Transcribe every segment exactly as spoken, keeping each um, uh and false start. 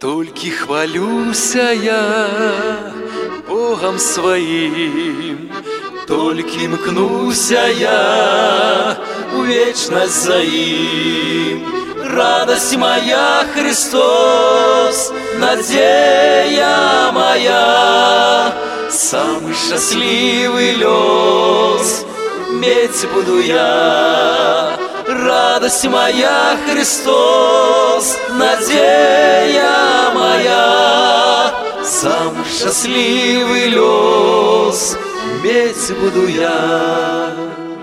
Толькі хвалюся я Богом своим, толькі мкнуся я у вечность за им. Радость моя, Христос, надея моя, самый счастливый лёс иметь буду я. Радость моя, Христос, надея моя, самый счастливый лёс иметь буду я.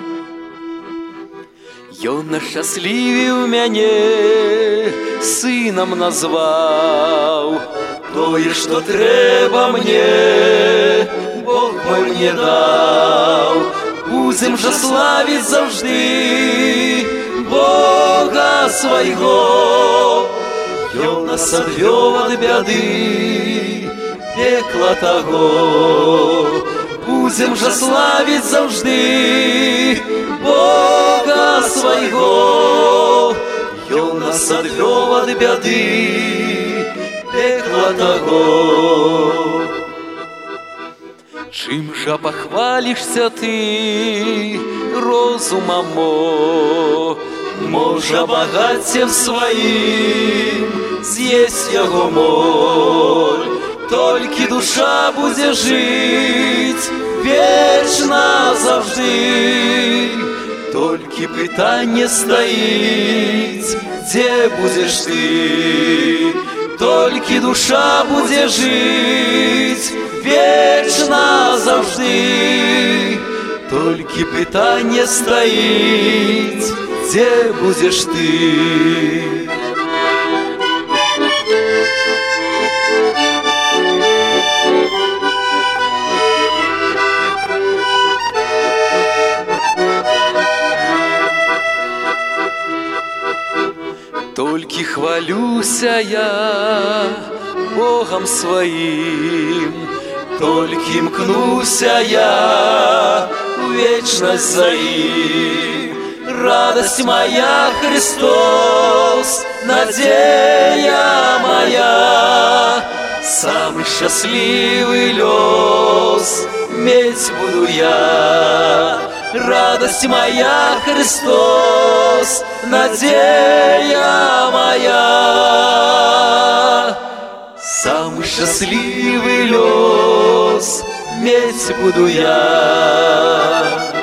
Ён нашчаслівіў мяне, сынам назваў. Тое, што трэба мне, Бог мой мне даў. Будзем жа славіць заўжды Бога свайго. Ён нас адвёў ад бяды, пекла таго. Будзем жа славіць заўжды Бога свайго. Ён нас адвёў ад бяды, пекла таго. Чым жа пахвалішся ты, розумам мо? Можа, багаццем сваім з'есць яго моль. Толькі душа будзе жыць вечна заўжды. Толькі пытанне стаіць, дзе будзеш ты. Толькі душа будзе жыць вечна заўжды. Толькі пытанне стаіць, дзе будзеш ты. Толькі хвалюся я Богом своим, толькі мкнуся я у вечность за им. Радость моя, Христос, надея моя, самый счастливый лёс иметь буду я. Радость моя, Христос, надея моя, самый счастливый лёс иметь буду я.